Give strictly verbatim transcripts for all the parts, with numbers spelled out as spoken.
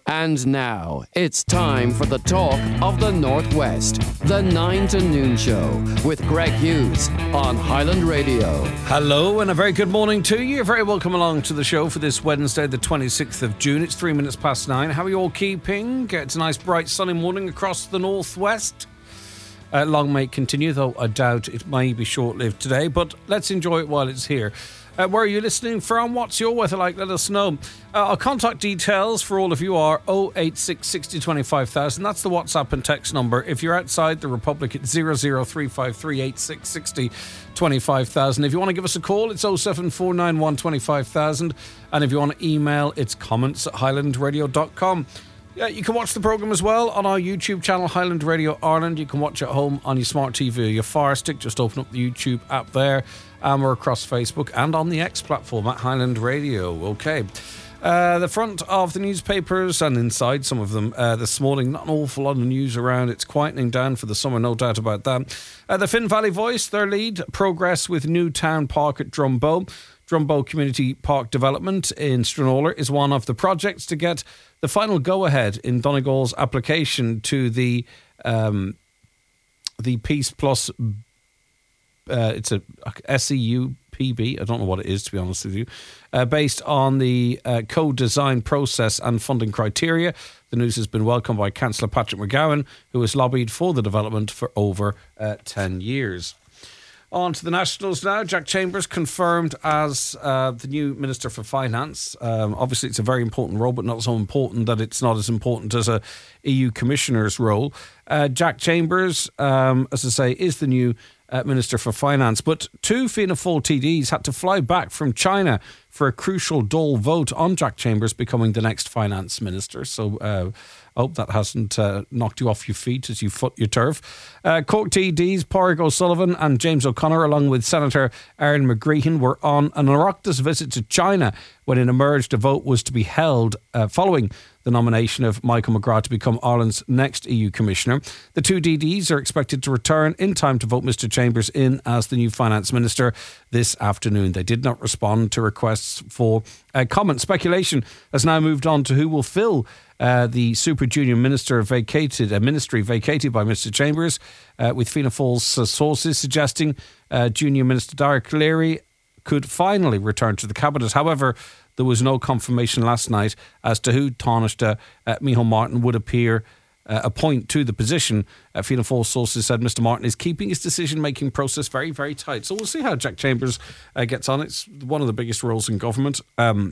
And now, it's time for the talk of the Northwest. The nine to noon show with Greg Hughes on Highland Radio. Hello and a very good morning to you. You're very welcome along to the show for this Wednesday, the twenty-sixth of June. It's three minutes past nine. How are you all keeping? It's a nice, bright, sunny morning across the Northwest. Uh, long may it continue, though I doubt it may be short-lived today, but let's enjoy it while it's here. Uh, where are you listening from? What's your weather like? Let us know. Uh, our contact details for all of you are oh eight six, six oh, twenty-five thousand. That's the WhatsApp and text number. If you're outside the Republic, it's zero zero three five three eight six six oh, twenty-five thousand. If you want to give us a call, it's oh seven four nine one, twenty-five thousand. And if you want to email, it's comments at highland radio dot com. Yeah, you can watch the programme as well on our YouTube channel, Highland Radio Ireland. You can watch at home on your smart T V or your Fire Stick. Just open up the YouTube app there. And we're across Facebook and on the X platform at Highland Radio. Okay. Uh, the front of the newspapers and inside some of them uh, this morning, not an awful lot of news around. It's quietening down for the summer, no doubt about that. Uh, the Finn Valley Voice, their lead, progress with New Town Park at Drumbo. Drumbo Community Park Development in Stranraer is one of the projects to get the final go-ahead in Donegal's application to the um, the Peace Plus. Uh, it's a S E U P B. I don't know what it is, to be honest with you. Uh, based on the uh, co-design process and funding criteria. The news has been welcomed by Councillor Patrick McGowan, who has lobbied for the development for over uh, ten years. On to the Nationals now. Jack Chambers confirmed as uh, the new Minister for Finance. Um, obviously, it's a very important role, but not so important that it's not as important as a E U Commissioner's role. Uh, Jack Chambers, um, as I say, is the new uh, Minister for Finance. But two Fianna Fáil T Ds had to fly back from China for a crucial Dáil vote on Jack Chambers becoming the next Finance Minister. So uh, I hope that hasn't uh, knocked you off your feet as you foot your turf. Uh, Cork T Ds, Pádraig O'Sullivan and James O'Connor, along with Senator Aaron McGreehan, were on an Oireachtas visit to China when it emerged a vote was to be held uh, following the nomination of Michael McGrath to become Ireland's next E U Commissioner. The two D Ds are expected to return in time to vote Mister Chambers in as the new Finance Minister this afternoon. They did not respond to requests for uh, comment. Speculation has now moved on to who will fill uh, the Super Junior Minister vacated, a ministry vacated by Mister Chambers, uh, with Fianna Fáil's uh, sources suggesting uh, Junior Minister Derek Leary could finally return to the Cabinet. However, there was no confirmation last night as to who Taoiseach uh, Micheál Martin would appear uh, appoint to the position. Uh, Fianna Fáil sources said Mister Martin is keeping his decision-making process very, very tight. So we'll see how Jack Chambers uh, gets on. It's one of the biggest roles in government. Um,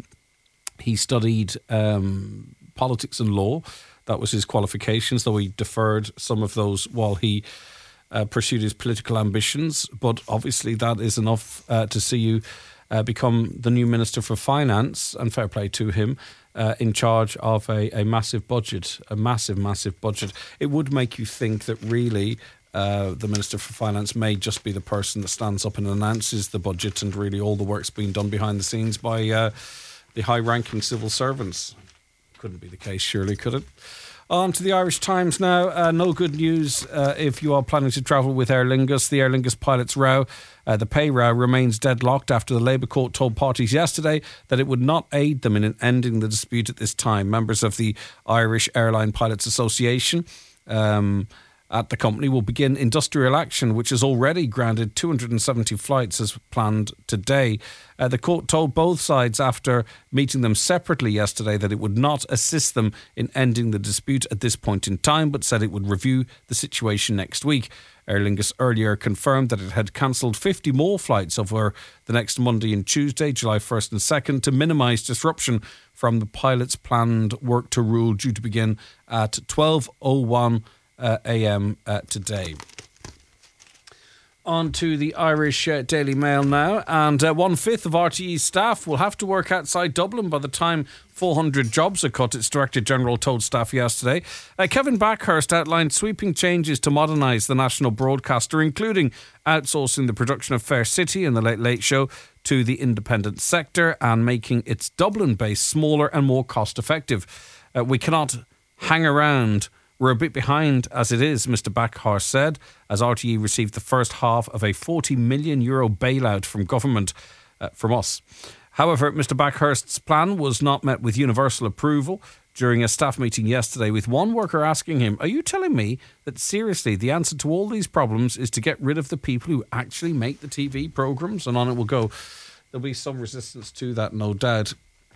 he studied um, politics and law. That was his qualifications, though he deferred some of those while he uh, pursued his political ambitions. But obviously that is enough uh, to see you Uh, become the new Minister for Finance, and fair play to him, uh, in charge of a, a massive budget, a massive, massive budget. It would make you think that really uh, the Minister for Finance may just be the person that stands up and announces the budget, and really all the work's being done behind the scenes by uh, the high-ranking civil servants. Couldn't be the case, surely, could it? On to the Irish Times now. Uh, no good news uh, if you are planning to travel with Aer Lingus. The Aer Lingus pilots' row, uh, the pay row, remains deadlocked after the Labour court told parties yesterday that it would not aid them in ending the dispute at this time. Members of the Irish Airline Pilots Association um, at the company will begin industrial action, which has already grounded two hundred seventy flights as planned today. Uh, the court told both sides after meeting them separately yesterday that it would not assist them in ending the dispute at this point in time, but said it would review the situation next week. Aer Lingus earlier confirmed that it had cancelled fifty more flights over the next Monday and Tuesday, July first and second, to minimise disruption from the pilots' planned work to rule due to begin at twelve oh one Uh, a.m. Uh, today. On to the Irish uh, Daily Mail now, and uh, one-fifth of R T E's staff will have to work outside Dublin by the time four hundred jobs are cut, its Director General told staff yesterday. Uh, Kevin Backhurst outlined sweeping changes to modernise the national broadcaster, including outsourcing the production of Fair City and the Late Late Show to the independent sector and making its Dublin base smaller and more cost-effective. Uh, we cannot hang around. We're a bit behind as it is, Mister Backhurst said, as R T E received the first half of a forty million euro bailout from government, uh, from us. However, Mister Backhurst's plan was not met with universal approval. during a staff meeting yesterday, with one worker asking him, "Are you telling me that seriously the answer to all these problems is to get rid of the people who actually make the T V programmes?" And on it will go. There'll be some resistance to that, no doubt.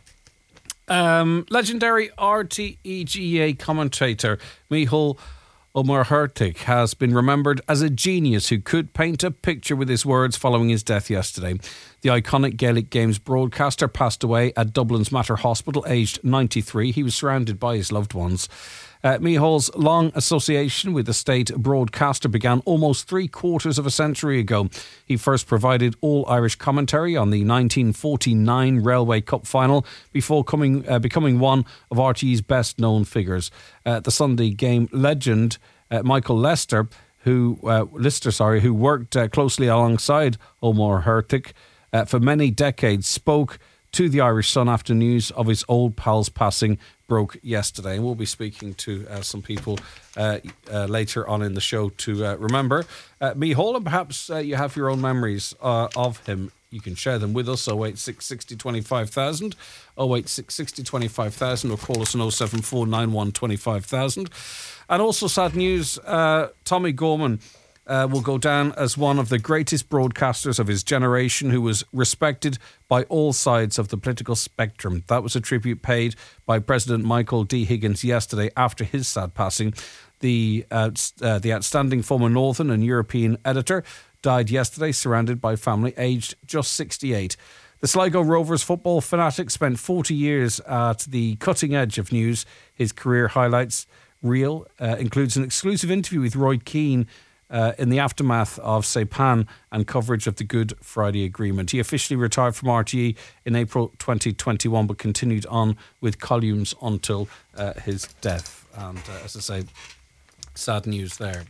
Um, legendary R T E G A commentator Micheál O'Muircheartaigh has been remembered as a genius who could paint a picture with his words following his death yesterday. The iconic Gaelic Games broadcaster passed away at Dublin's Mater Hospital, aged ninety-three. He was surrounded by his loved ones. Uh, Micheál's long association with the state broadcaster began almost three quarters of a century ago. He first provided all-Irish commentary on the nineteen forty-nine Railway Cup final before coming, uh, becoming one of R T E's best-known figures. Uh, the Sunday game legend uh, Michael Lester, who uh, Lister, sorry, who worked uh, closely alongside O'Muircheartaigh uh, for many decades, spoke to the Irish Sun after news of his old pal's passing broke yesterday. And we'll be speaking to uh, some people uh, uh, later on in the show to uh, remember uh, Micheál, and perhaps uh, you have your own memories uh, of him. You can share them with us. oh eight six sixty twenty-five thousand, oh eight six sixty twenty-five thousand, or call us on oh seven four nine one twenty-five thousand. And also sad news, uh, Tommy Gorman Uh, will go down as one of the greatest broadcasters of his generation, who was respected by all sides of the political spectrum. That was a tribute paid by President Michael D. Higgins yesterday after his sad passing. The, uh, uh, the outstanding former Northern and European editor died yesterday, surrounded by family, aged just sixty-eight. The Sligo Rovers football fanatic spent forty years at the cutting edge of news. His career highlights reel uh, includes an exclusive interview with Roy Keane Uh, in the aftermath of Saipan and coverage of the Good Friday Agreement. He officially retired from R T E in April twenty twenty-one, but continued on with columns until uh, his death. And uh, as I say, sad news there.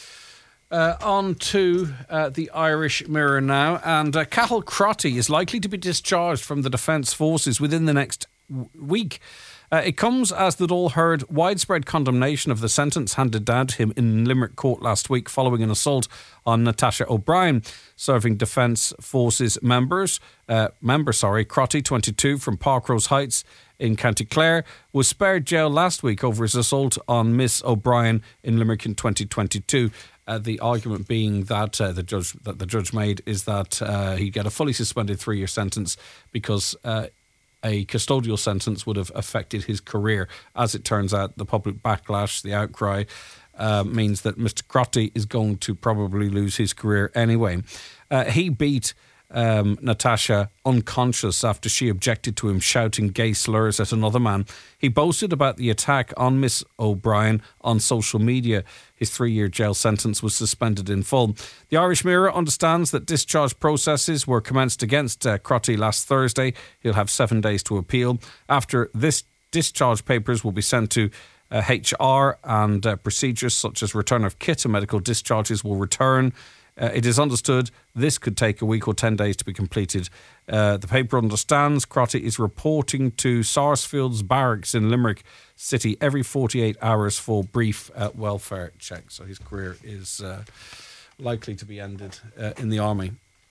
Uh, on to uh, the Irish Mirror now. And uh, Cathal Crotty is likely to be discharged from the Defence Forces within the next w- week. Uh, it comes as the Dáil heard widespread condemnation of the sentence handed down to him in Limerick court last week following an assault on Natasha O'Brien, serving Defence Forces members. Uh, member, sorry, Crotty, twenty-two, from Parkrose Heights in County Clare, was spared jail last week over his assault on Miss O'Brien in Limerick in twenty twenty-two. Uh, the argument being that uh, the judge that the judge made is that uh, he'd get a fully suspended three-year sentence because Uh, a custodial sentence would have affected his career. As it turns out, the public backlash, the outcry, uh, means that Mister Crotty is going to probably lose his career anyway. Uh, he beat um, Natasha unconscious after she objected to him shouting gay slurs at another man. He boasted about the attack on Miss O'Brien on social media. His three-year jail sentence was suspended in full. The Irish Mirror understands that discharge processes were commenced against uh, Crotty last Thursday. He'll have seven days to appeal. After this, discharge papers will be sent to uh, H R, and uh, procedures such as return of kit and medical discharges will return. Uh, it is understood this could take a week or ten days to be completed. Uh, the paper understands Crotty is reporting to Sarsfield's barracks in Limerick City every forty-eight hours for brief uh, welfare checks. So his career is uh, likely to be ended uh, in the army.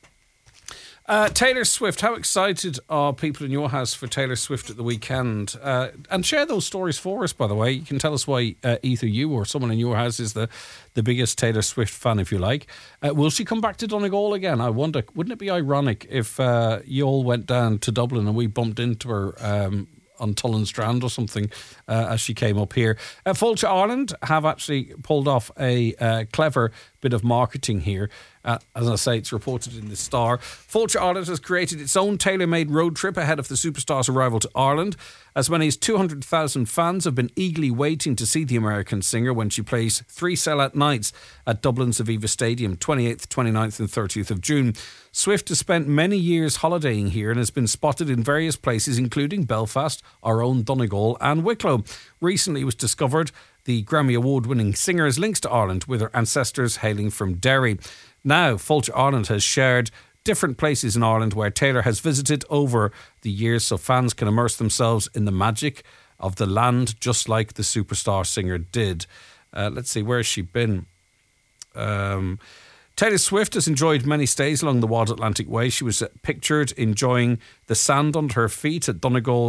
Uh, Taylor Swift, how excited are people in your house for Taylor Swift at the weekend? Uh, and share those stories for us, by the way. You can tell us why uh, either you or someone in your house is the, the biggest Taylor Swift fan, if you like. Uh, will she come back to Donegal again? I wonder, wouldn't it be ironic if uh, you all went down to Dublin and we bumped into her um, on Tullen Strand or something uh, as she came up here? Uh, Fáilte Ireland have actually pulled off a uh, clever bit of marketing here. Uh, as I say, it's reported in the Star. Fáilte Ireland has created its own tailor-made road trip ahead of the superstar's arrival to Ireland. As many as two hundred thousand fans have been eagerly waiting to see the American singer when she plays three sell-out nights at Dublin's Aviva Stadium, twenty-eighth, twenty-ninth and thirtieth of June. Swift has spent many years holidaying here and has been spotted in various places, including Belfast, our own Donegal and Wicklow. Recently it was discovered the Grammy Award-winning singer has links to Ireland, with her ancestors hailing from Derry. Now, Fáilte Ireland has shared different places in Ireland where Taylor has visited over the years so fans can immerse themselves in the magic of the land, just like the superstar singer did. Uh, let's see, where has she been? Um, Taylor Swift has enjoyed many stays along the Wild Atlantic Way. She was pictured enjoying the sand under her feet at Donegal's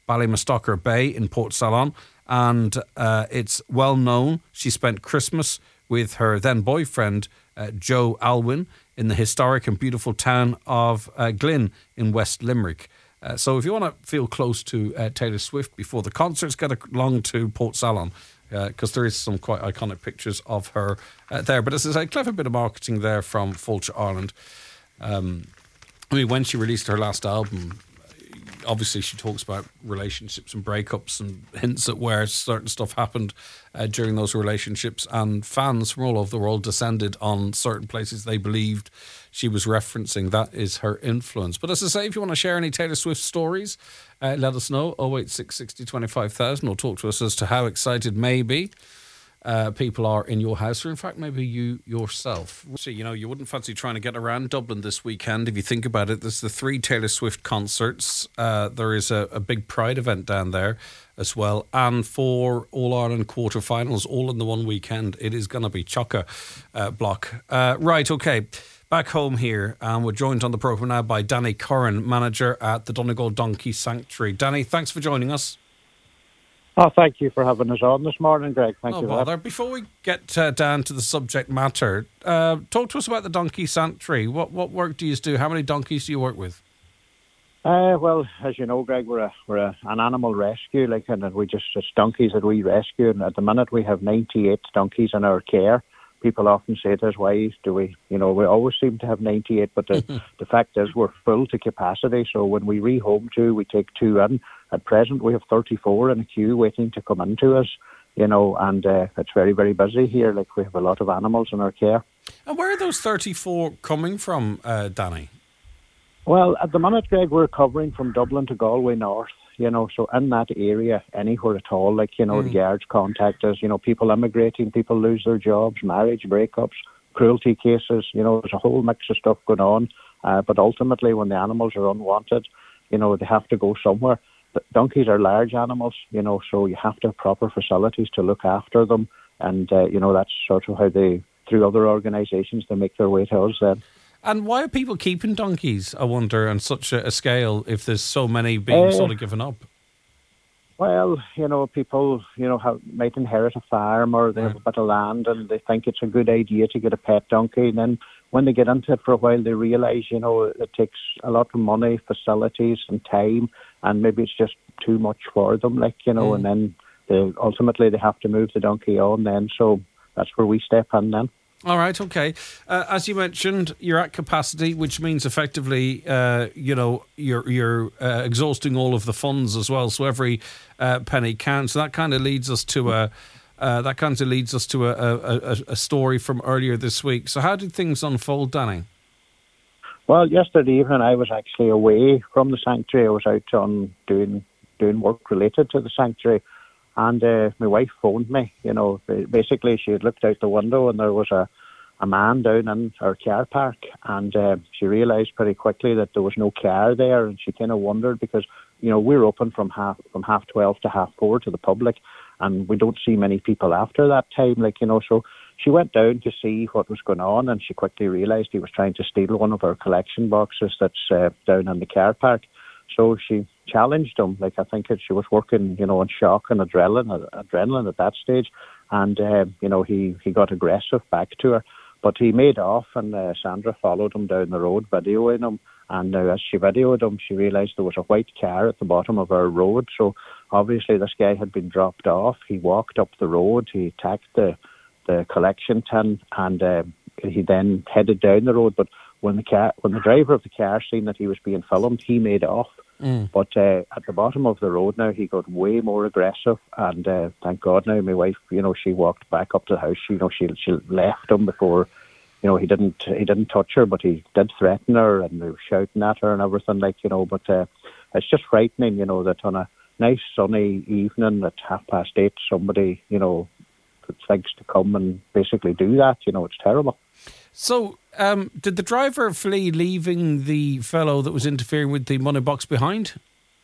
Ballymastocker Bay in Port Salon, and uh, it's well known she spent Christmas with her then boyfriend, uh, Joe Alwyn, in the historic and beautiful town of uh, Glynn in West Limerick. Uh, so if you want to feel close to uh, Taylor Swift before the concerts, get along to Port Salon, because uh, there is some quite iconic pictures of her uh, there. But it's a clever bit of marketing there from Fulcher Ireland. Um, I mean, when she released her last album, obviously she talks about relationships and breakups and hints at where certain stuff happened uh, during those relationships, and fans from all over the world descended on certain places they believed she was referencing. That is her influence. But as I say, if you want to share any Taylor Swift stories, uh, let us know. oh eight six sixty twenty-five thousand, or talk to us as to how excited maybe Uh, people are in your house, or in fact maybe you yourself. So, you know, you wouldn't fancy trying to get around Dublin this weekend. If you think about it, there's the three Taylor Swift concerts. Uh, there is a, a big Pride event down there as well. And for All-Ireland quarterfinals, all in the one weekend, it is going to be chocker uh, block. Uh, right, okay. Back home here, and we're joined on the programme now by Danny Curran, manager at the Donegal Donkey Sanctuary. Danny, thanks for joining us. Oh, thank you for having us on this morning, Greg. Thank no you. bother. Before we get uh, down to the subject matter, uh, talk to us about the Donkey Sanctuary. What what work do you do? How many donkeys do you work with? Uh, well, as you know, Greg, we're a we're a, an animal rescue, like, and we just it's donkeys that we rescue. And at the minute, we have ninety-eight donkeys in our care. People often say to us, "Why do we?" You know, we always seem to have ninety-eight, but the the fact is, we're full to capacity. So when we rehome two, we take two in. At present, we have thirty-four in a queue waiting to come into us, you know, and uh, it's very, very busy here. Like, we have a lot of animals in our care. And where are those thirty-four coming from, uh, Danny? Well, at the minute, Greg, we're covering from Dublin to Galway North, you know, so in that area, anywhere at all, like, you know, mm. the guards contact us, you know, people immigrating, people lose their jobs, marriage breakups, cruelty cases, you know, there's a whole mix of stuff going on. Uh, but ultimately, when the animals are unwanted, you know, they have to go somewhere. But donkeys are large animals, you know, so you have to have proper facilities to look after them. And, uh, you know, that's sort of how they, through other organisations, they make their way to us then. And why are people keeping donkeys, I wonder, on such a, a scale if there's so many being uh, sort of given up? Well, you know, people, you know, have, might inherit a farm, or they have a bit of land and they think it's a good idea to get a pet donkey. And then when they get into it for a while, they realise, you know, it takes a lot of money, facilities and time, and maybe it's just too much for them, like, you know, mm. and then they, ultimately they have to move the donkey on then. So that's where we step in then. All right, okay. Uh, as you mentioned, you're at capacity, which means effectively, uh, you know, you're you're uh, exhausting all of the funds as well. So every uh, penny counts. So that kind of leads us to a uh, that kind of leads us to a, a, a story from earlier this week. So how did things unfold, Danny? Well, yesterday evening I was actually away from the sanctuary. I was out on doing doing work related to the sanctuary. And uh, my wife phoned me, you know, basically she had looked out the window and there was a, a man down in our car park, and uh, she realised pretty quickly that there was no car there, and she kind of wondered because, you know, we're open from half from half twelve to half four to the public, and we don't see many people after that time, like, you know, so she went down to see what was going on, and she quickly realised he was trying to steal one of our collection boxes that's uh, down in the car park. So she challenged him, like, I think she was working, you know, in shock and adrenaline, adrenaline at that stage. And, uh, you know, he, he got aggressive back to her. But he made off, and uh, Sandra followed him down the road, videoing him. And uh, as she videoed him, she realised there was a white car at the bottom of our road. So obviously this guy had been dropped off. He walked up the road, he attacked the, the collection tin, and uh, he then headed down the road. But when the car, when the driver of the car seen that he was being filmed, he made off. Mm. But uh, at the bottom of the road now, he got way more aggressive, and uh, thank God now my wife, you know, she walked back up to the house. She, you know, she she left him before, you know, he didn't he didn't touch her, but he did threaten her, and they were shouting at her and everything, like, you know. But uh, it's just frightening, you know, that on a nice sunny evening at half past eight, somebody, you know, thinks to come and basically do that. You know, it's terrible. So, um, did the driver flee, leaving the fellow that was interfering with the money box behind?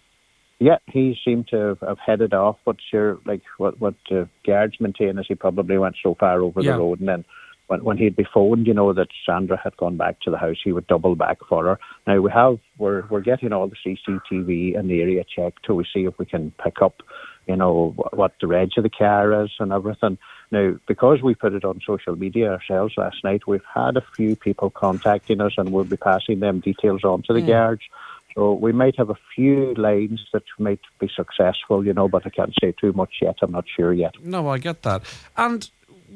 Yeah, he seemed to have headed off, but sure, like what what uh, guards maintain is he probably went so far over yeah. the road and then when, when he'd be phoned, you know, that Sandra had gone back to the house, he would double back for her. Now we have, we're we're getting all the C C T V in the area checked till we see if we can pick up, you know, what the reg of the car is and everything. Now, because we put it on social media ourselves last night, we've had a few people contacting us, and we'll be passing them details on to the mm. guards. So we might have a few lines that might be successful, you know, but I can't say too much yet. I'm not sure yet. No, I get that. And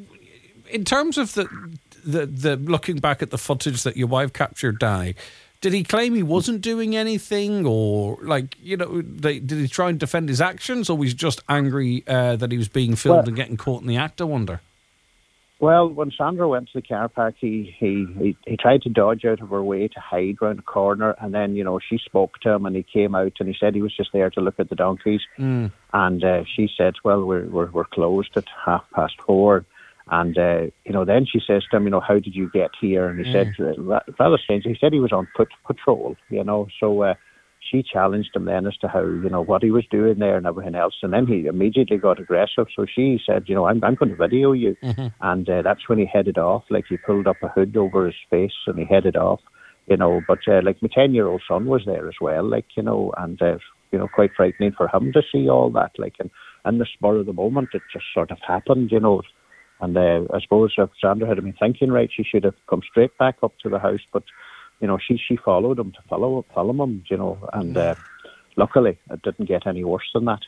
in terms of the the, the looking back at the footage that your wife captured, Danny, did he claim he wasn't doing anything, or like, you know, they, did he try and defend his actions, or was he just angry uh, that he was being filmed well, and getting caught in the act, I wonder? Well, when Sandra went to the car park, he, he, he, he tried to dodge out of her way to hide round a corner, and then, you know, she spoke to him and he came out and he said he was just there to look at the donkeys. Mm. And uh, she said, well, we're, we're, we're closed at half past four. And, uh, you know, then she says to him, you know, how did you get here? And he mm. said, uh, rather strange, he said he was on foot patrol, you know, so uh, she challenged him then as to how, you know, what he was doing there and everything else. And then he immediately got aggressive. So she said, you know, I'm, I'm going to video you. Mm-hmm. And uh, that's when he headed off. Like, he pulled up a hood over his face and he headed off, you know. But, uh, like, my ten-year-old son was there as well, like, you know, and, uh, you know, quite frightening for him to see all that. Like, and in the spur of the moment, it just sort of happened, you know. And uh, I suppose if Sandra had been thinking right, she should have come straight back up to the house. But, you know, she she followed him to follow, follow him, you know, and uh, luckily it didn't get any worse than that.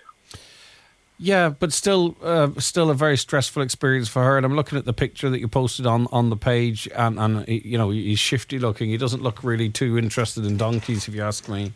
Yeah, but still uh, still a very stressful experience for her. And I'm looking at the picture that you posted on, on the page, and, and, you know, he's shifty looking. He doesn't look really too interested in donkeys, if you ask me.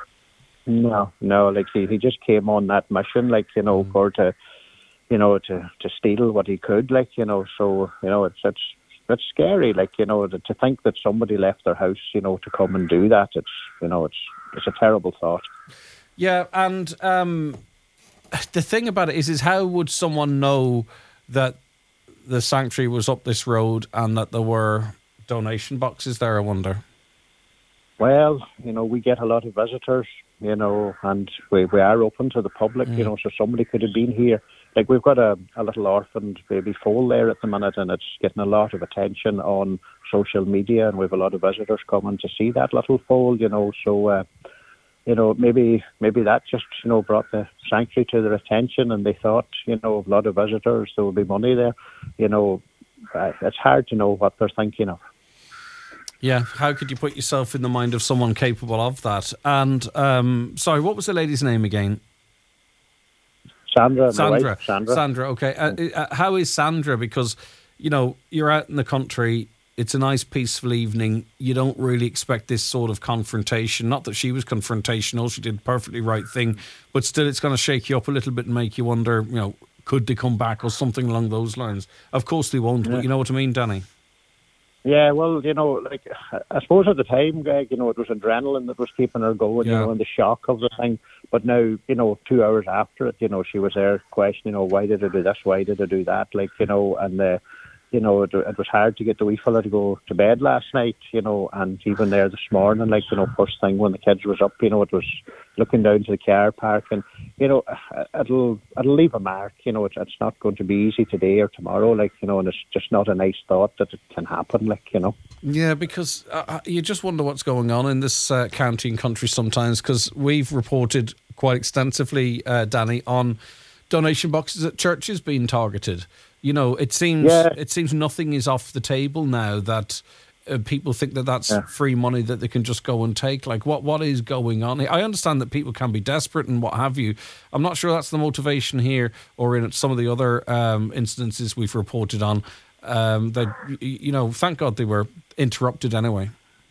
No, no, like he, he just came on that mission, like, you know, mm. for to... you know, to, to steal what he could, like, you know, so, you know, it's, it's, it's scary, like, you know, to, to think that somebody left their house, you know, to come and do that, it's, you know, it's, it's a terrible thought. Yeah, and um, the thing about it is, is how would someone know that the sanctuary was up this road and that there were donation boxes there, I wonder? Well, you know, we get a lot of visitors, you know, and we, we are open to the public, mm. you know, so somebody could have been here. Like, we've got a, a little orphaned baby foal there at the minute, and it's getting a lot of attention on social media, and we have a lot of visitors coming to see that little foal, you know, so, uh, you know, maybe maybe that just, you know, brought the sanctuary to their attention, and they thought, you know, a lot of visitors, there will be money there, you know, uh, it's hard to know what they're thinking of. Yeah, how could you put yourself in the mind of someone capable of that? And, um, sorry, what was the lady's name again? Sandra, Sandra, wife, Sandra. Sandra. Okay. Uh, uh, how is Sandra? Because, you know, you're out in the country. It's a nice, peaceful evening. You don't really expect this sort of confrontation. Not that she was confrontational. She did the perfectly right thing. But still, it's going to shake you up a little bit and make you wonder, you know, could they come back or something along those lines? Of course they won't, yeah. But you know what I mean, Danny? Yeah, well, you know, like, I suppose at the time, Greg, you know, it was adrenaline that was keeping her going, yeah. you know, and the shock of the thing. But now, you know, two hours after it, you know, she was there questioning, you know, why did I do this? Why did I do that? Like, you know, and, uh, you know, it, it was hard to get the wee fella to go to bed last night, you know, and even there this morning, like, you know, first thing when the kids was up, you know, it was looking down to the car park, and, you know, it'll it'll leave a mark, you know, it's, it's not going to be easy today or tomorrow, like, you know, and it's just not a nice thought that it can happen, like, you know. Yeah, because uh, you just wonder what's going on in this uh, county and country sometimes, because we've reported quite extensively, uh, Danny, on donation boxes at churches being targeted. You know, it seems yeah. it seems nothing is off the table now, that uh, people think that that's yeah. free money that they can just go and take. Like, what what is going on? I understand that people can be desperate and what have you. I'm not sure that's the motivation here, or in some of the other um, instances we've reported on. Um, that, you know, thank God they were interrupted anyway.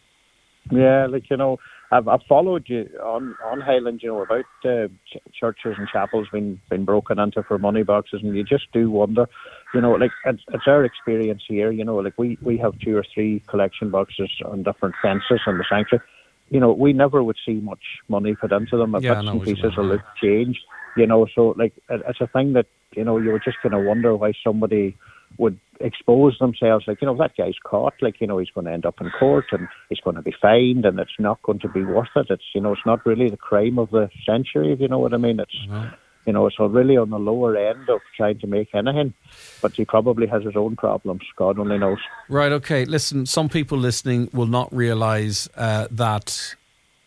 Yeah, like, you know, I've, I've followed you on, on Highland, you know, about uh, ch- churches and chapels being, being broken into for money boxes, and you just do wonder, you know, like, it's, it's our experience here, you know, like, we, we have two or three collection boxes on different fences in the sanctuary. You know, we never would see much money put into them, yeah, bits and pieces of loot change, you know, so, like, it, it's a thing that, you know, you would just kind of wonder why somebody would expose themselves. Like, you know, that guy's caught, like, you know, he's going to end up in court and he's going to be fined, and it's not going to be worth it. It's, you know, it's not really the crime of the century, if you know what I mean. It's, mm-hmm. You know, so really on the lower end of trying to make anything. But he probably has his own problems. God only knows. Right, okay. Listen, some people listening will not realise uh, that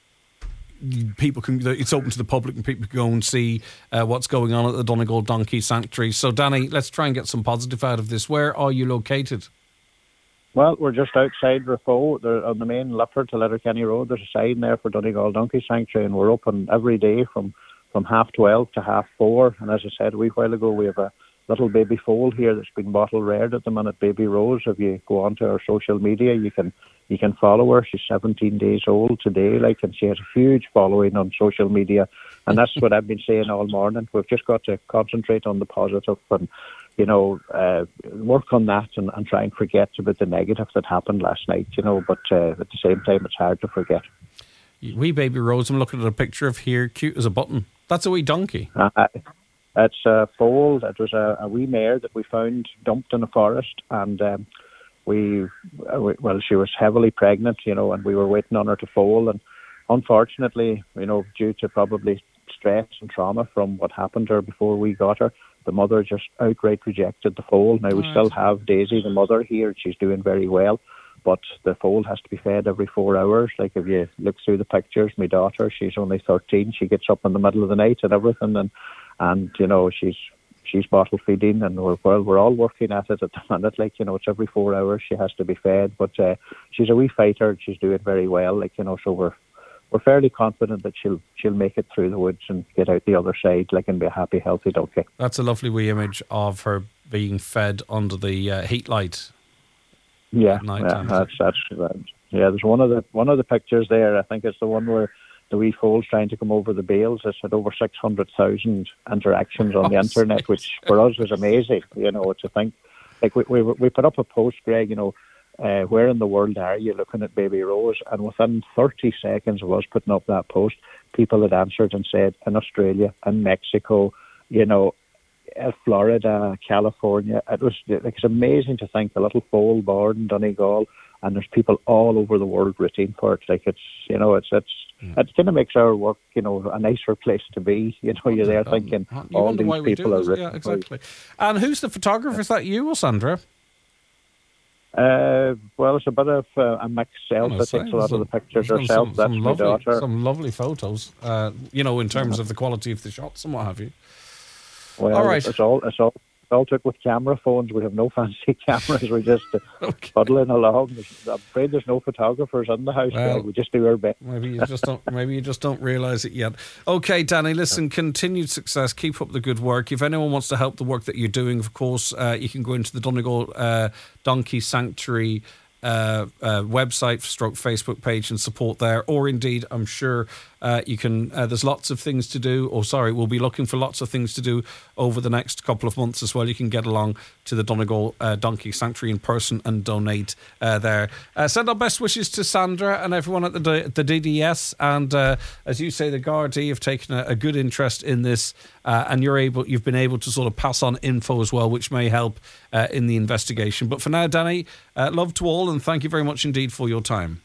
people can, it's open to the public and people can go and see uh, what's going on at the Donegal Donkey Sanctuary. So, Danny, let's try and get some positive out of this. Where are you located? Well, we're just outside Raphoe. There, on the main Lifford to Letterkenny Road. There's a sign there for Donegal Donkey Sanctuary, and we're open every day from, from half twelve to half four. And as I said a wee while ago, we have a little baby foal here that's been bottle reared at the minute, Baby Rose. If you go onto our social media, you can you can follow her. She's seventeen days old today, like, and she has a huge following on social media. And that's what I've been saying all morning. We've just got to concentrate on the positive and, you know, uh, work on that and, and try and forget about the negative that happened last night, you know. But uh, at the same time, it's hard to forget. Wee Baby Rose, I'm looking at a picture of here, cute as a button. That's a wee donkey. Uh, It's a foal. It was a, a wee mare that we found dumped in a forest, and um, we, well, she was heavily pregnant, you know, and we were waiting on her to foal, and unfortunately, you know, due to probably stress and trauma from what happened to her before we got her, the mother just outright rejected the foal. Now, we right. still have Daisy, the mother, here. She's doing very well, but the foal has to be fed every four hours. Like, if you look through the pictures, my daughter, she's only thirteen. She gets up in the middle of the night and everything, and And, you know, she's she's bottle feeding, and we're, well, we're all working at it at the minute. Like, you know, it's every four hours she has to be fed. But uh, she's a wee fighter, and she's doing very well. Like, you know, so we're we're fairly confident that she'll she'll make it through the woods and get out the other side, like, and be a happy, healthy donkey. That's a lovely wee image of her being fed under the uh, heat light. Yeah, yeah, that's that's right. Yeah. There's one of the one of the pictures there. I think it's the one where the wee foal's trying to come over the bales. It's had over six hundred thousand interactions on the oh, internet, sweet. Which for us was amazing, you know, to think. Like, we we, we put up a post, Greg, you know, uh, where in the world are you looking at Baby Rose? And within thirty seconds of us putting up that post, people had answered and said, in Australia, in Mexico, you know, Florida, California. It was, it's amazing to think a little foal born in Donegal, and there's people all over the world rooting for it. Like, it's, you know, it's it's mm. it kind of makes our work, you know, a nicer place to be. You know, you're there thinking you all these people are rooting. Yeah, exactly. And who's the photographer? Is that you or Sandra? Uh, well, it's a bit of uh, a mix. Self, I think a lot some, of the pictures herself. Some, That's some my lovely, daughter. Some lovely photos. Uh, you know, in terms yeah. of the quality of the shots and what have you. Well, all right. It's all. It's all. all took with camera phones. We have no fancy cameras. We're just okay. puddling along. I'm afraid there's no photographers in the house. Well, we just do our best. Maybe you just don't. Maybe you just don't realise it yet. Okay, Danny. Listen, continued success. Keep up the good work. If anyone wants to help the work that you're doing, of course, uh, you can go into the Donegal uh, Donkey Sanctuary Uh, uh, website, stroke Facebook page, and support there. Or indeed, I'm sure uh, you can. Uh, there's lots of things to do. Or sorry, we'll be looking for lots of things to do over the next couple of months as well. You can get along to the Donegal uh, Donkey Sanctuary in person and donate uh, there. Uh, send our best wishes to Sandra and everyone at the the D D S. And uh, as you say, the Gardaí have taken a, a good interest in this, uh, and you're able. You've been able to sort of pass on info as well, which may help uh, in the investigation. But for now, Danny, uh, love to all. And thank you very much indeed for your time.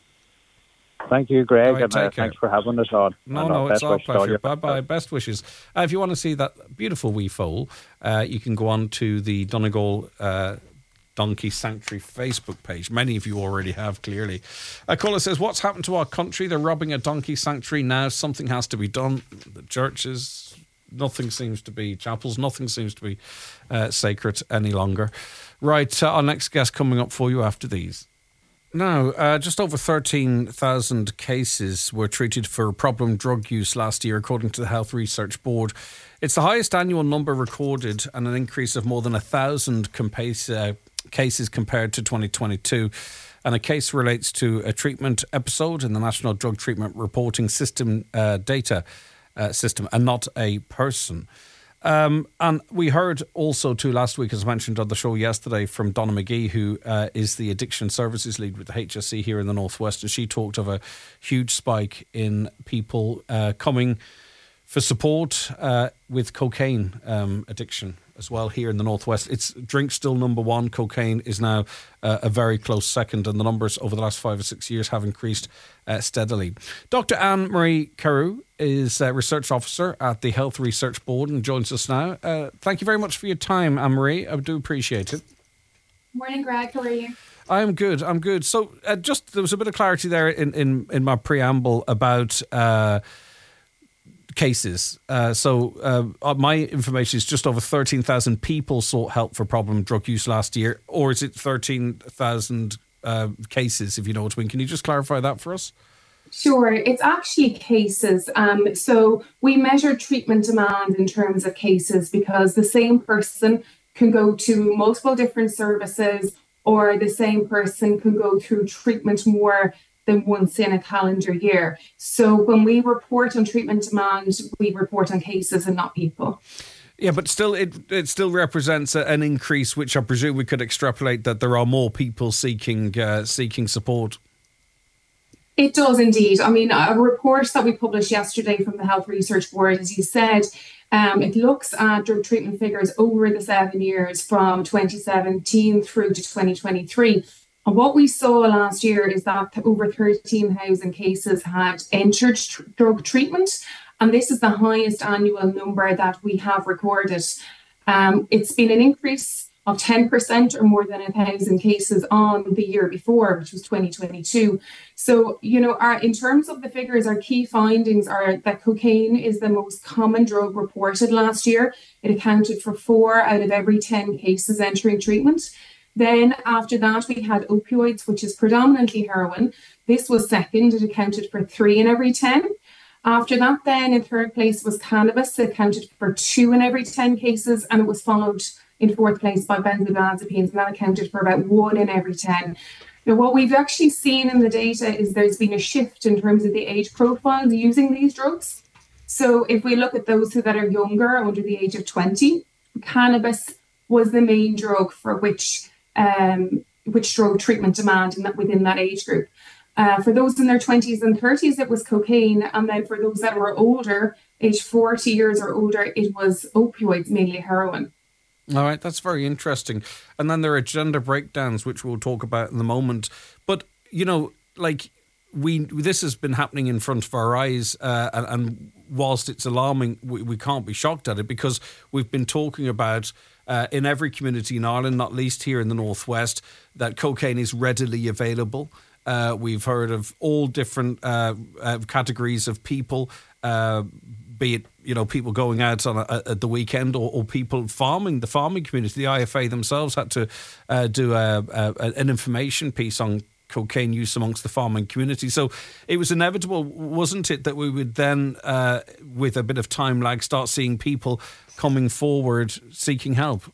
Thank you, Greg, right, and uh, thanks for having us on. No, no, it's our pleasure. Bye-bye. Best wishes. Uh, if you want to see that beautiful wee foal, uh, you can go on to the Donegal uh, Donkey Sanctuary Facebook page. Many of you already have, clearly. A caller says, what's happened to our country? They're robbing a donkey sanctuary now. Something has to be done. The churches, nothing seems to be, chapels, nothing seems to be uh, sacred any longer. Right, uh, our next guest coming up for you after these. Now, uh, just over thirteen thousand cases were treated for problem drug use last year, according to the Health Research Board. It's the highest annual number recorded and an increase of more than one thousand uh, cases compared to twenty twenty-two. And a case relates to a treatment episode in the National Drug Treatment Reporting System uh, data uh, system, and not a person. Um, and we heard also too last week, as mentioned on the show yesterday, from Donna McGee, who uh, is the Addiction Services Lead with the H S C here in the Northwest, and she talked of a huge spike in people uh, coming for support uh, with cocaine um, addiction as well here in the Northwest. It's drink still number one. Cocaine is now uh, a very close second, and the numbers over the last five or six years have increased uh, steadily. Doctor Anne-Marie Carew is a research officer at the Health Research Board and joins us now. Uh, thank you very much for your time, Anne-Marie. I do appreciate it. Morning, Greg. How are you? I'm good. I'm good. So uh, just there was a bit of clarity there in, in, in my preamble about uh, cases. Uh, so uh, my information is just over thirteen thousand people sought help for problem drug use last year, or is it thirteen thousand uh, cases, if you know what I mean? Can you just clarify that for us? Sure. It's actually cases. Um, so we measure treatment demand in terms of cases because the same person can go to multiple different services, or the same person can go through treatment more than once in a calendar year. So when we report on treatment demand, we report on cases and not people. Yeah, but still, it it still represents a, an increase, which I presume we could extrapolate that there are more people seeking uh, seeking support. It does indeed. I mean, a report that we published yesterday from the Health Research Board, as you said, um, it looks at drug treatment figures over the seven years from twenty seventeen through to twenty twenty-three. And what we saw last year is that over thirteen thousand cases had entered tr- drug treatment. And this is the highest annual number that we have recorded. Um, it's been an increase of ten percent or more than a thousand cases on the year before, which was twenty twenty-two. So, you know, our, in terms of the figures, our key findings are that cocaine is the most common drug reported last year. It accounted for four out of every ten cases entering treatment. Then after that, we had opioids, which is predominantly heroin. This was second. It accounted for three in every ten. After that, then in third place was cannabis. It accounted for two in every ten cases, and it was followed in fourth place by benzodiazepines, and that accounted for about one in every ten. Now, what we've actually seen in the data is there's been a shift in terms of the age profiles using these drugs. So if we look at those who that are younger, under the age of twenty, cannabis was the main drug for which um, which drove treatment demand in that, within that age group. Uh, for those in their twenties and thirties, it was cocaine. And then for those that were older, age forty years or older, it was opioids, mainly heroin. All right, that's very interesting. And then there are gender breakdowns, which we'll talk about in a moment. But, you know, like we, this has been happening in front of our eyes. Uh, and, and whilst it's alarming, we, we can't be shocked at it because we've been talking about uh, in every community in Ireland, not least here in the Northwest, that cocaine is readily available. Uh, we've heard of all different uh, uh, categories of people, uh, be it, you know, people going out on a, at the weekend or, or people farming, the farming community. The I F A themselves had to uh, do a, a, an information piece on cocaine use amongst the farming community. So it was inevitable, wasn't it, that we would then, uh, with a bit of time lag, start seeing people coming forward seeking help?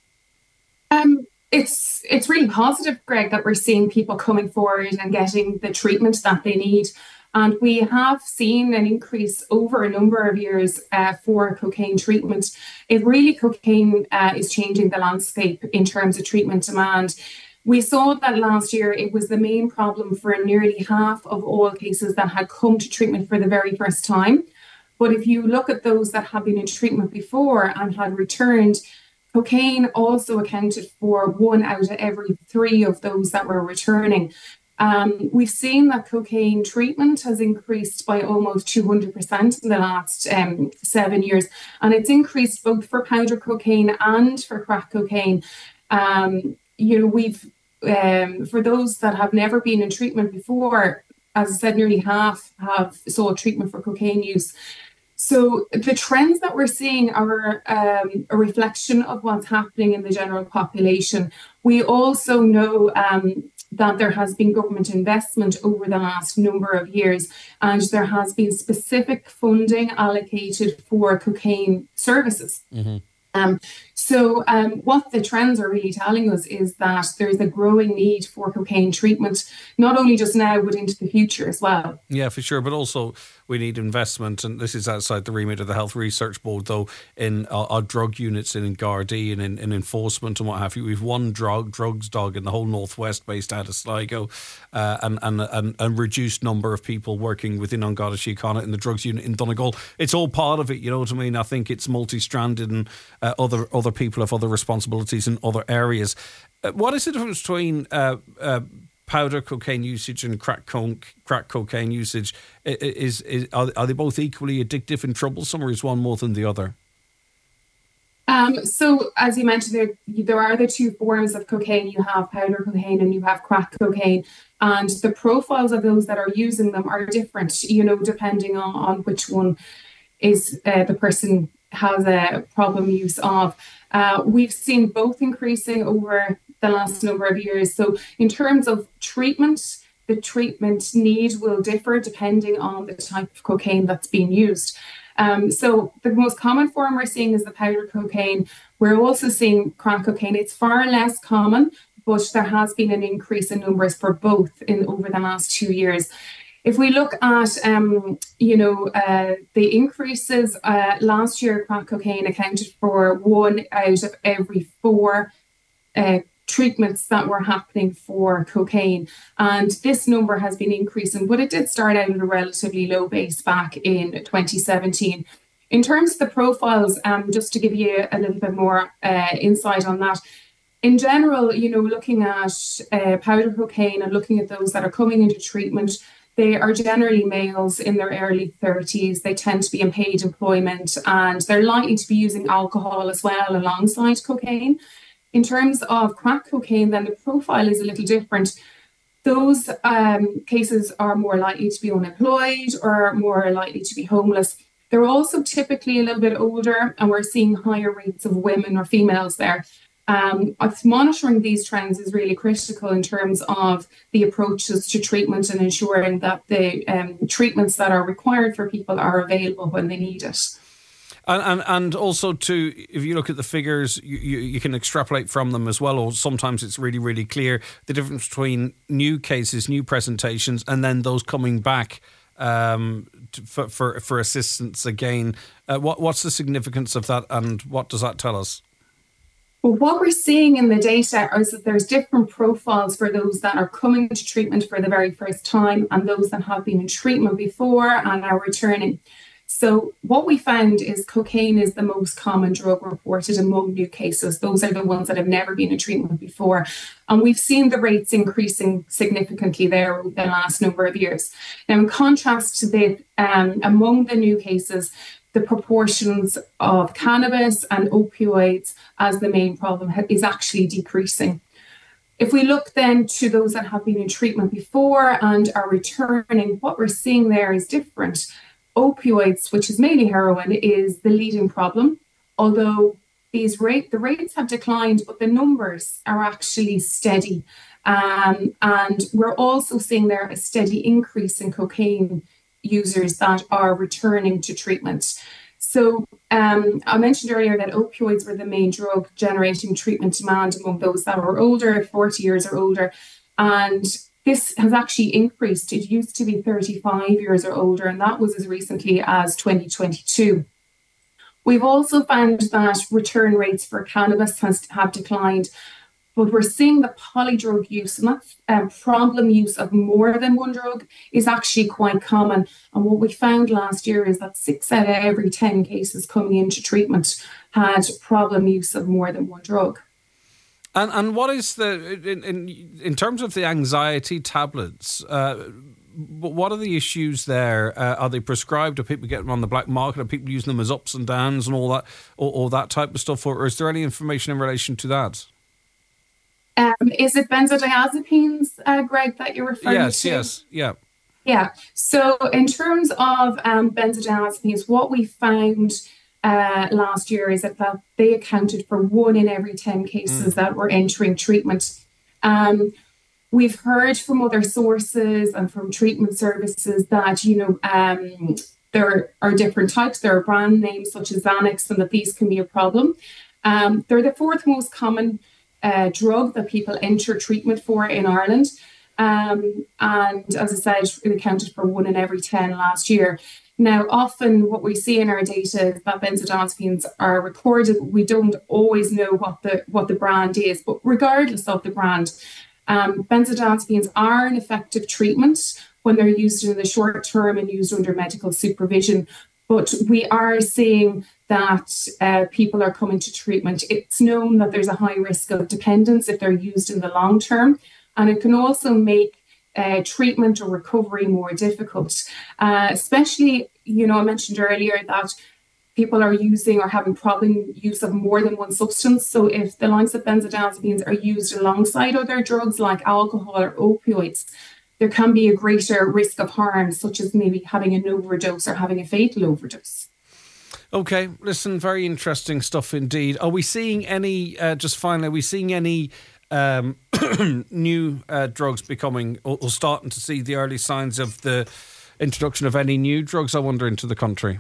Um. It's it's really positive, Greg, that we're seeing people coming forward and getting the treatment that they need. And we have seen an increase over a number of years uh, for cocaine treatment. It really, cocaine uh, is changing the landscape in terms of treatment demand. We saw that last year it was the main problem for nearly half of all cases that had come to treatment for the very first time. But if you look at those that had been in treatment before and had returned, cocaine also accounted for one out of every three of those that were returning. Um, we've seen that cocaine treatment has increased by almost two hundred percent in the last um, seven years. And it's increased both for powder cocaine and for crack cocaine. Um, you know, we've, um, for those that have never been in treatment before, as I said, nearly half have sought treatment for cocaine use. So the trends that we're seeing are um, a reflection of what's happening in the general population. We also know um, that there has been government investment over the last number of years, and there has been specific funding allocated for cocaine services. Mm-hmm. Um, So um, what the trends are really telling us is that there's a growing need for cocaine treatment, not only just now, but into the future as well. Yeah, for sure. But also we need investment, and this is outside the remit of the Health Research Board, though, in our, our drug units in Gardaí and in, in enforcement and what have you. We've one drug, drugs dog in the whole Northwest based out of Sligo, uh, and, and, and a reduced number of people working within An Garda Síochána in the drugs unit in Donegal. It's all part of it, you know what I mean? I think it's multi-stranded, and uh, other other people have other responsibilities in other areas. Uh, what is the difference between uh, uh, powder cocaine usage and crack, co- crack cocaine usage? Is, is are, are they both equally addictive and troublesome, or is one more than the other? Um, so, as you mentioned, there, there are the two forms of cocaine. You have powder cocaine and you have crack cocaine. And the profiles of those that are using them are different, you know, depending on, on which one is uh, the person has a problem use of. Uh, we've seen both increasing over the last number of years. So in terms of treatment, the treatment need will differ depending on the type of cocaine that's being used. Um, so the most common form we're seeing is the powder cocaine. We're also seeing crack cocaine. It's far less common, but there has been an increase in numbers for both in over the last two years. If we look at, um, you know, uh, the increases, uh, last year, crack cocaine accounted for one out of every four uh, treatments that were happening for cocaine. And this number has been increasing, but it did start out at a relatively low base back in twenty seventeen. In terms of the profiles, um, just to give you a little bit more uh, insight on that, in general, you know, looking at uh, powder cocaine and looking at those that are coming into treatment, they are generally males in their early thirties. They tend to be in paid employment, and they're likely to be using alcohol as well alongside cocaine. In terms of crack cocaine, then the profile is a little different. Those um, cases are more likely to be unemployed or more likely to be homeless. They're also typically a little bit older, and we're seeing higher rates of women or females there. Um, monitoring these trends is really critical in terms of the approaches to treatment and ensuring that the um, treatments that are required for people are available when they need it. And, and and also, too, if you look at the figures, you, you, you can extrapolate from them as well, or sometimes it's really, really clear the difference between new cases, new presentations, and then those coming back um, to, for, for, for assistance again. Uh, what What's the significance of that, and what does that tell us? Well, what we're seeing in the data is that there's different profiles for those that are coming to treatment for the very first time and those that have been in treatment before and are returning. So what we found is cocaine is the most common drug reported among new cases. Those are the ones that have never been in treatment before. And we've seen the rates increasing significantly there over the last number of years. Now, in contrast to this, um, among the new cases, the proportions of cannabis and opioids as the main problem is actually decreasing. If we look then to those that have been in treatment before and are returning, what we're seeing there is different. Opioids, which is mainly heroin, is the leading problem, although these rate the rates have declined, but the numbers are actually steady. Um, and we're also seeing there a steady increase in cocaine users that are returning to treatment. So um, I mentioned earlier that opioids were the main drug generating treatment demand among those that were older, forty years or older. And this has actually increased. It used to be thirty-five years or older, and that was as recently as twenty twenty-two. We've also found that return rates for cannabis has, have declined, but we're seeing the polydrug use, and that um, problem use of more than one drug is actually quite common. And what we found last year is that six out of every ten cases coming into treatment had problem use of more than one drug. And and what is the, in in, in terms of the anxiety tablets, uh, what are the issues there? Uh, are they prescribed? Are people getting them on the black market? Are people using them as ups and downs and all that, or, or that type of stuff? Or is there any information in relation to that? Um, is it benzodiazepines, uh, Greg, that you're referring yes, to? Yes, yes, yeah. Yeah. So in terms of um, benzodiazepines, what we found Uh, last year is that, that they accounted for one in every ten cases mm. that were entering treatment. Um, we've heard from other sources and from treatment services that, you know, um, there are different types. There are brand names such as Xanax, and that these can be a problem. Um, they're the fourth most common uh, drug that people enter treatment for in Ireland. Um, and as I said, it accounted for one in every ten last year. Now, often what we see in our data is that benzodiazepines are recorded. We don't always know what the what the brand is, but regardless of the brand, um, benzodiazepines are an effective treatment when they're used in the short term and used under medical supervision. But we are seeing that uh, people are coming to treatment. It's known that there's a high risk of dependence if they're used in the long term, and it can also make Uh, treatment or recovery more difficult, uh, especially, you know, I mentioned earlier that people are using or having problem use of more than one substance. So if the likes of benzodiazepines are used alongside other drugs like alcohol or opioids, there can be a greater risk of harm, such as maybe having an overdose or having a fatal overdose. Okay, listen, very interesting stuff indeed. Are we seeing any, uh, just finally, are we seeing any Um, new uh, drugs becoming or, or starting to see the early signs of the introduction of any new drugs, I wonder, into the country?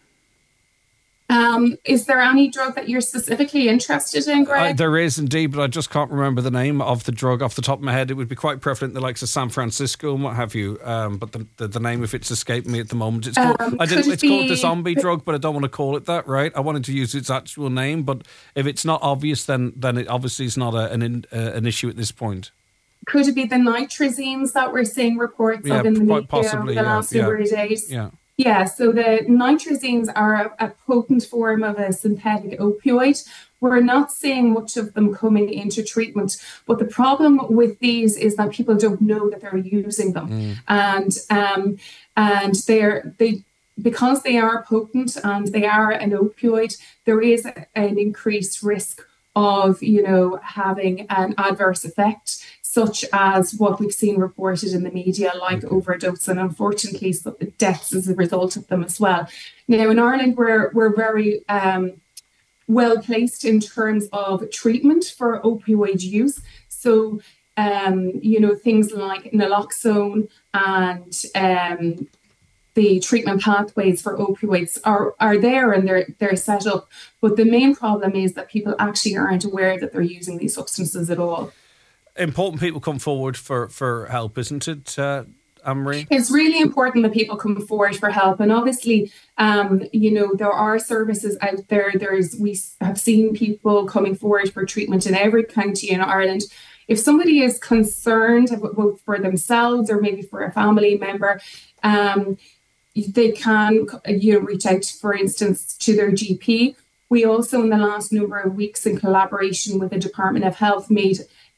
Um, is there any drug that you're specifically interested in, Greg? Uh, there is indeed, but I just can't remember the name of the drug off the top of my head. It would be quite prevalent in the likes of San Francisco and what have you. Um, but the, the the name of it's escaped me at the moment. It's called, um, I didn't. it It's be, called the zombie drug, but I don't want to call it that. Right? I wanted to use its actual name, but if it's not obvious, then then it obviously is not a, an in, uh, an issue at this point. Could it be the nitrazines that we're seeing reports Yeah, of in the quite media possibly, over the yeah, last yeah, number of days? Yeah. Yeah, so the nitrazines are a, a potent form of a synthetic opioid. We're not seeing much of them coming into treatment, but the problem with these is that people don't know that they're using them, mm. and um, and they're they because they are potent and they are an opioid. There is an increased risk of you know having an adverse effect, such as what we've seen reported in the media, like okay. overdose and unfortunately deaths as a result of them as well. Now in Ireland, we're we're very um, well placed in terms of treatment for opioid use. So um, you know things like naloxone and um, the treatment pathways for opioids are are there and they're they're set up. But the main problem is that people actually aren't aware that they're using these substances at all. Important people come forward for, for help, isn't it, uh, Anne-Marie? It's really important that people come forward for help. And obviously, um, you know, there are services out there. There's we have seen people coming forward for treatment in every county in Ireland. If somebody is concerned both for themselves or maybe for a family member, um, they can you know, reach out, for instance, to their G P. We also, in the last number of weeks, in collaboration with the Department of Health, made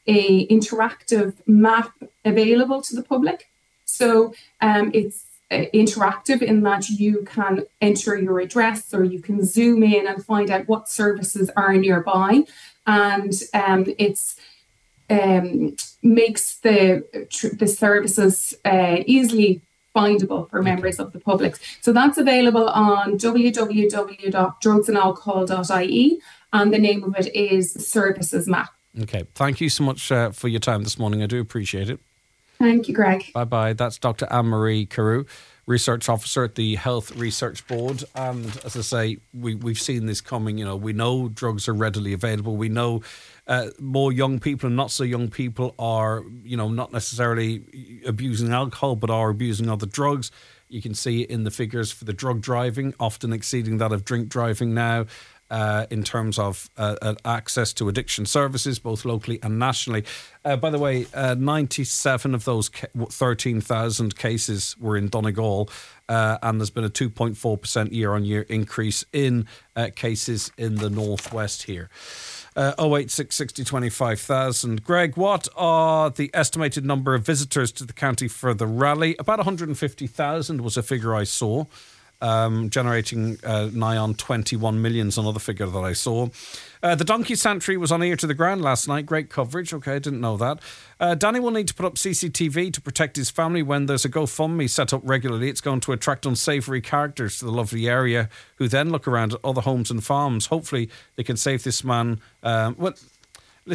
a interactive map available to the public. So um, it's uh, interactive in that you can enter your address or you can zoom in and find out what services are nearby. And um, it's um, makes the, the services uh, easily findable for members of the public. So that's available on w w w dot drugs and alcohol dot i e and the name of it is Services Map. Okay, thank you so much uh, for your time this morning. I do appreciate it. Thank you, Greg. Bye-bye. That's Doctor Anne-Marie Carew, Research Officer at the Health Research Board. And as I say, we, we've seen this coming. You know, we know drugs are readily available. We know uh, more young people and not so young people are, you know, not necessarily abusing alcohol, but are abusing other drugs. You can see it in the figures for the drug driving, often exceeding that of drink driving now. Uh, in terms of uh, uh, access to addiction services, both locally and nationally. Uh, by the way, uh, ninety-seven of those ca- thirteen thousand cases were in Donegal, uh, and there's been a two point four percent year-on-year increase in uh, cases in the northwest here. Uh, oh eight six sixty twenty-five thousand. Greg, what are the estimated number of visitors to the county for the rally? About one hundred fifty thousand was a figure I saw. Um, generating uh, nigh on twenty-one million is another figure that I saw. Uh, the Donkey Sanctuary was on Ear to the Ground last night. Great coverage. Okay, I didn't know that. Uh, Danny will need to put up C C T V to protect his family when there's a GoFundMe set up regularly. It's going to attract unsavoury characters to the lovely area who then look around at other homes and farms. Hopefully they can save this man. Um, well, listen,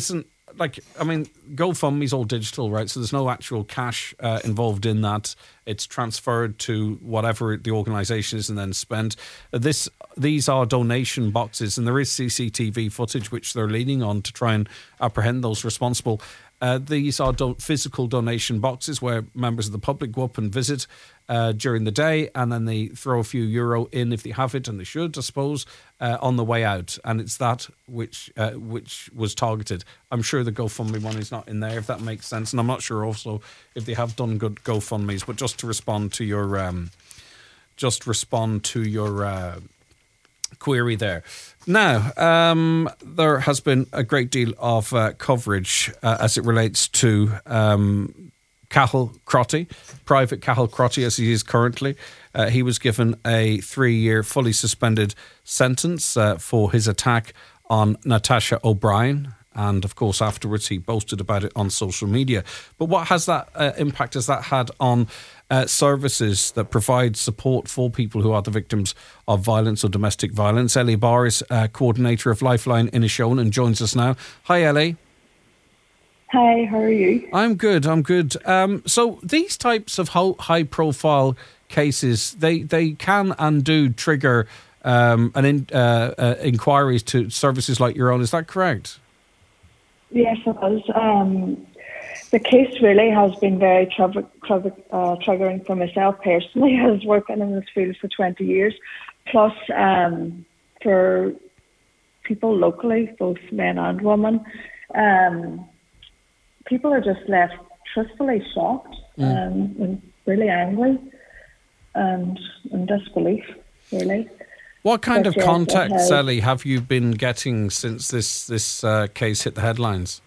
like, I mean, GoFundMe's all digital, right? So there's no actual cash uh, involved in that. It's transferred to whatever the organisation is and then spent. Uh, this, these are donation boxes, and there is C C T V footage which they're leaning on to try and apprehend those responsible. Uh, these are do- physical donation boxes where members of the public go up and visit uh, during the day, and then they throw a few euro in if they have it, and they should, I suppose, uh, on the way out. And it's that which uh, which was targeted. I'm sure the GoFundMe one is not in there, if that makes sense. And I'm not sure also if they have done good GoFundMes. But just to respond to your um, just respond to your. Uh, query there. Now, um, there has been a great deal of uh, coverage uh, as it relates to um, Cathal Crotty, Private Cathal Crotty as he is currently. Uh, he was given a three-year fully suspended sentence uh, for his attack on Natasha O'Brien. And, of course, afterwards he boasted about it on social media. But what has that uh, impact has that had on uh, services that provide support for people who are the victims of violence or domestic violence? Ellie Barr is uh, coordinator of Lifeline Inishowen and joins us now. Hi, Ellie. Hi, how are you? I'm good, I'm good. Um, so these types of ho- high-profile cases, they, they can and do trigger um, an in, uh, uh, inquiries to services like your own. Is that correct? Yes, it was. Um, the case really has been very tr- tr- uh, triggering for myself personally. I was working in this field for twenty years, plus um, for people locally, both men and women. Um, people are just left truthfully shocked mm. um, and really angry and in disbelief, really. What kind but of contact, has, Sally, have you been getting since this this uh, case hit the headlines?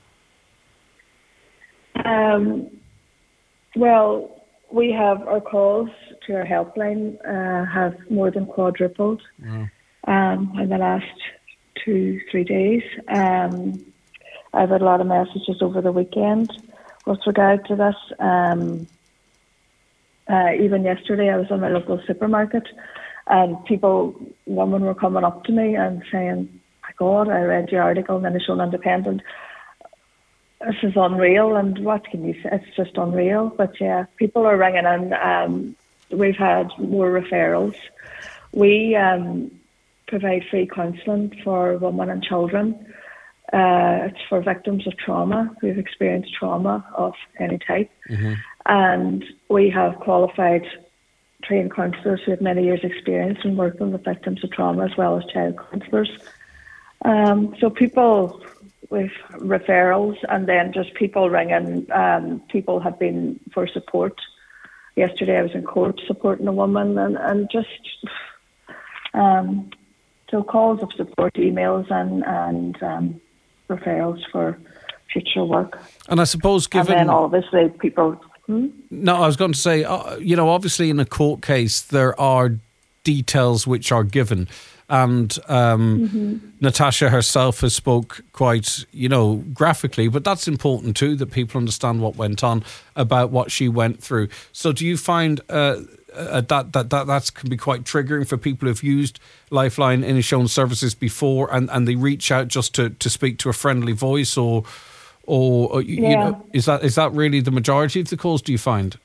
Um, well, we have our calls to our helpline uh, have more than quadrupled wow. um, in the last two, three days. Um, I've had a lot of messages over the weekend with regard to this. Um, uh, even yesterday, I was in my local supermarket. And people, women were coming up to me and saying, my God, I read your article in the Inishowen Independent. This is unreal. And what can you say? It's just unreal. But yeah, people are ringing in. Um, we've had more referrals. We um, provide free counselling for women and children. Uh, it's for victims of trauma who've experienced trauma of any type. Mm-hmm. And we have qualified trained counsellors who have many years' experience in working with victims of trauma, as well as child counsellors. Um, so people with referrals, and then just people ringing. Um, people have been for support. Yesterday I was in court supporting a woman, and, and just um, so calls of support, emails, and, and um, referrals for future work. And I suppose given... And then obviously people... Hmm? No, I was going to say, uh, you know, obviously in a court case, there are details which are given. And um, mm-hmm. Natasha herself has spoke quite, you know, graphically, but that's important too, that people understand what went on about what she went through. So do you find uh, uh, that, that that that's can be quite triggering for people who've used Lifeline Inishowen services before and, and they reach out just to, to speak to a friendly voice or... Or, you yeah. know, is that is that really the majority of the calls, do you find?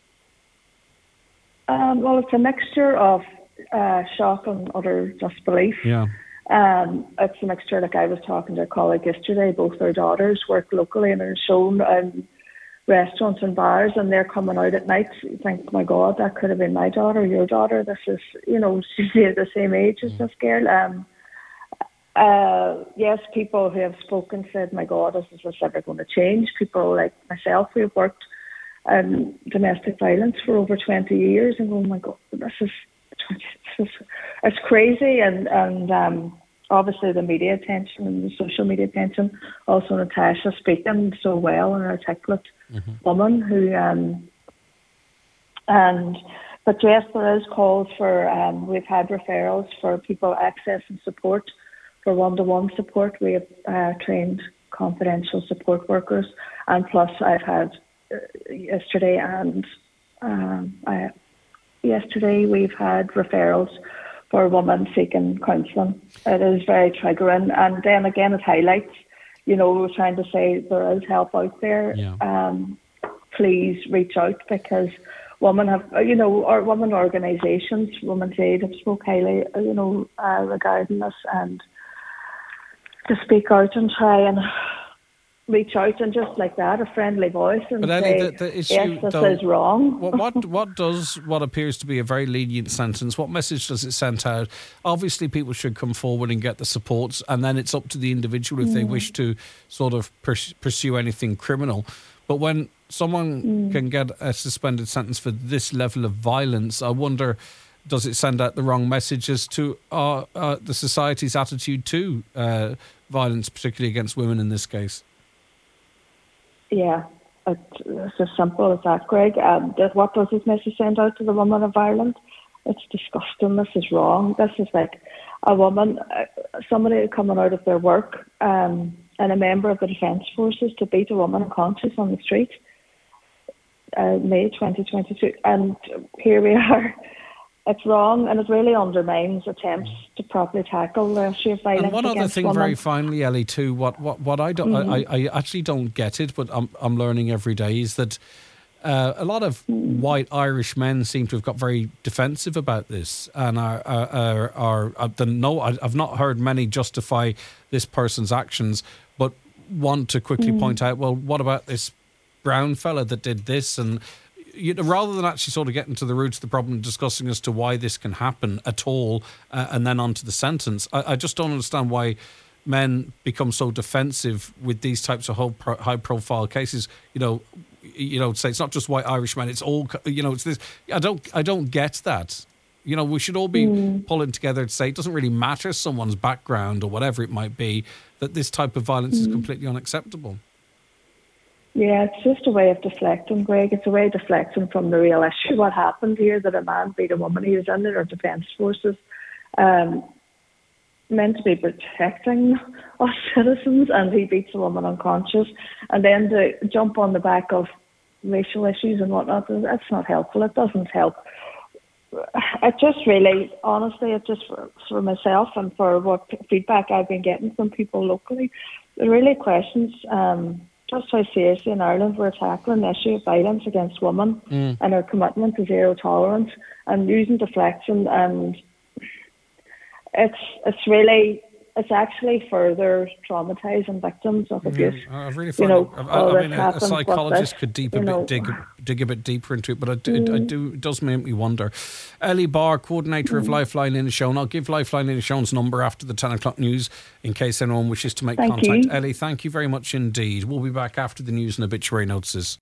Um, well, it's a mixture of uh, shock and utter disbelief. Yeah. Um, it's a mixture, like I was talking to a colleague yesterday, both their daughters work locally and are shown in restaurants and bars, and they're coming out at night. You think, my God, that could have been my daughter, your daughter. This is, you know, she's the same age as this girl. Um, Uh, yes, people who have spoken said, my God, is this ever going to change? People like myself who have worked in domestic violence for over twenty years and go, oh my God, this is, this is it's crazy. And, and um, obviously the media attention and the social media attention, also Natasha speaking so well, an articulate mm-hmm. woman who, um, and, but yes, there is calls for, um, we've had referrals for people accessing support. For one-to-one support, we have uh, trained confidential support workers, and plus I've had uh, yesterday and um, I, yesterday we've had referrals for women seeking counselling. It is very triggering, and then again it highlights, you know, we're trying to say there is help out there. Yeah. Um, please reach out, because women have, you know, our women organisations, Women's Aid have spoke highly, you know, uh, regarding this, and to speak out and try and reach out and just like that, a friendly voice, and but Ellie, say, the, the issue, yes, this though, is wrong. what, what what does what appears to be a very lenient sentence, what message does it send out? Obviously, people should come forward and get the supports, and then it's up to the individual if mm. they wish to sort of pers- pursue anything criminal. But when someone mm. can get a suspended sentence for this level of violence, I wonder, does it send out the wrong messages to uh, uh, the society's attitude to uh, violence, particularly against women in this case? Yeah, it's as simple as that, Greg. Um, what does this message send out to the women of Ireland? It's disgusting. This is wrong. This is like a woman, uh, somebody coming out of their work, um, and a member of the Defence Forces to beat a woman unconscious on the street. Uh, May twenty twenty-two, and here we are. It's wrong, and it really undermines attempts to properly tackle the issue of violence. And one against other thing, women. very finally, Ellie, too, what what, what I don't, mm-hmm. I, I actually don't get it, but I'm I'm learning every day, is that uh, a lot of mm. white Irish men seem to have got very defensive about this, and are are are, are, are the, no, I've not heard many justify this person's actions, but want to quickly mm. point out, well, what about this brown fella that did this? And you know, rather than actually sort of getting to the roots of the problem and discussing as to why this can happen at all, uh, and then on to the sentence, I, I just don't understand why men become so defensive with these types of high-profile cases. You know, you know, say it's not just white Irish men; it's all, you know, it's this. I don't, I don't get that. You know, we should all be mm. pulling together to say it doesn't really matter someone's background or whatever it might be, that this type of violence mm. is completely unacceptable. Yeah, it's just a way of deflecting, Greg. It's a way of deflecting from the real issue. What happened here, that a man beat a woman, he was under our Defence Forces, um, meant to be protecting us citizens, and he beats a woman unconscious. And then to jump on the back of racial issues and whatnot, that's not helpful. It doesn't help. It just really, honestly, it just for, for myself and for what feedback I've been getting from people locally, it really questions um, just how seriously in Ireland we're tackling the issue of violence against women mm. and our commitment to zero tolerance and using deflection, and it's it's really it's actually further traumatising victims of abuse. Yeah, I really find you know, it, I, I mean, a, a psychologist this, could deep a bit, bit, dig, dig a bit deeper into it, but I do, mm. I do, it does make me wonder. Ellie Barr, coordinator mm. of Lifeline Inishowen. I'll give Lifeline Inishowen's number after the ten o'clock news in case anyone wishes to make thank contact. You. Ellie, thank you very much indeed. We'll be back after the news and obituary notices.